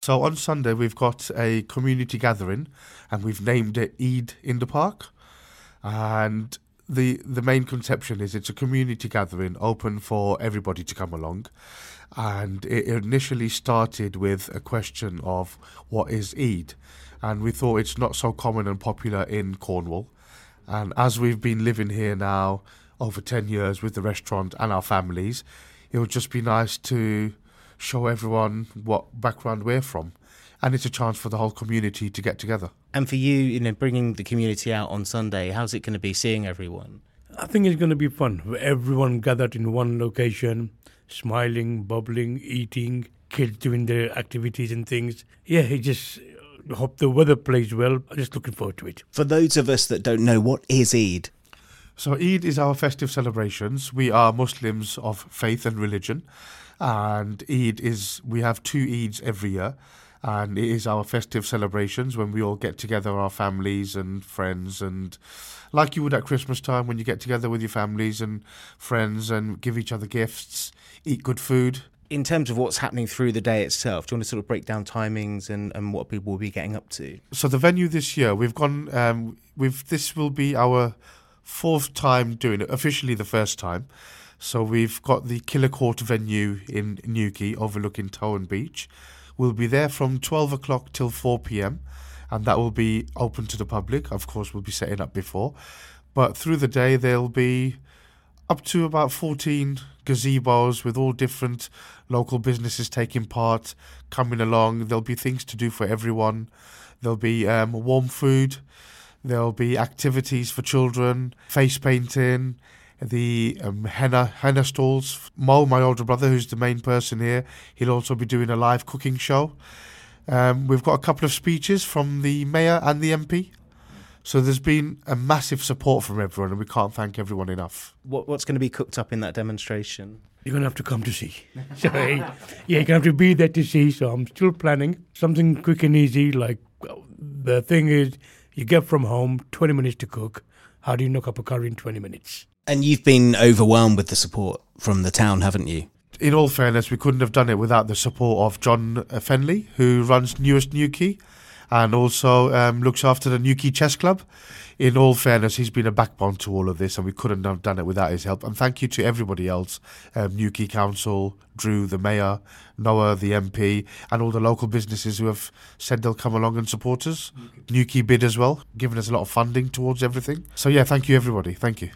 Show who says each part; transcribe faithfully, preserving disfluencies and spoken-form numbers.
Speaker 1: So on Sunday we've got a community gathering and we've named it Eid in the Park. And the the main conception is it's a community gathering open for everybody to come along. And it initially started with a question of what is Eid? And we thought it's not so common and popular in Cornwall. And as we've been living here now over ten years with the restaurant and our families, it would just be nice to show everyone what background we're from. And it's a chance for the whole community to get together.
Speaker 2: And for you, you know, bringing the community out on Sunday, how's it going to be seeing everyone?
Speaker 3: I think it's going to be fun. Everyone gathered in one location, smiling, bubbling, eating, kids doing their activities and things. Yeah, I just hope the weather plays well. I'm just looking forward to it.
Speaker 2: For those of us that don't know, what is Eid?
Speaker 1: So Eid is our festive celebrations. We are Muslims of faith and religion. And Eid is, we have two Eids every year. And it is our festive celebrations when we all get together, our families and friends, and like you would at Christmas time when you get together with your families and friends and give each other gifts, eat good food.
Speaker 2: In terms of what's happening through the day itself, do you want to sort of break down timings and, and what people will be getting up to?
Speaker 1: So the venue this year, we've gone, um, we've this will be our fourth time doing it, officially the first time. So we've got the Killer Court venue in Newquay overlooking Towan Beach. We'll be there from twelve o'clock till four p.m. and that will be open to the public. Of course, we'll be setting up before. But through the day, there'll be up to about fourteen gazebos with all different local businesses taking part, coming along. There'll be things to do for everyone. There'll be um, warm food. There'll be activities for children, face painting, the um, henna henna stalls. Mo, my older brother, who's the main person here, he'll also be doing a live cooking show. Um, we've got a couple of speeches from the mayor and the M P. So there's been a massive support from everyone, and we can't thank everyone enough.
Speaker 2: What, what's going to be cooked up in that demonstration?
Speaker 3: You're going to have to come to see. So, yeah, you're going to have to be there to see. So I'm still planning something quick and easy. Like, the thing is, you get from home, twenty minutes to cook. How do you knock up a curry in twenty minutes?
Speaker 2: And you've been overwhelmed with the support from the town, haven't you?
Speaker 1: In all fairness, we couldn't have done it without the support of John Fenley, who runs Newest Newquay and also um, looks after the Newquay Chess Club. In all fairness, he's been a backbone to all of this, and we couldn't have done it without his help. And thank you to everybody else, um, Newquay Council, Drew, the Mayor, Noah, the M P, and all the local businesses who have said they'll come along and support us. Newquay Bid as well, giving us a lot of funding towards everything. So yeah, thank you everybody. Thank you.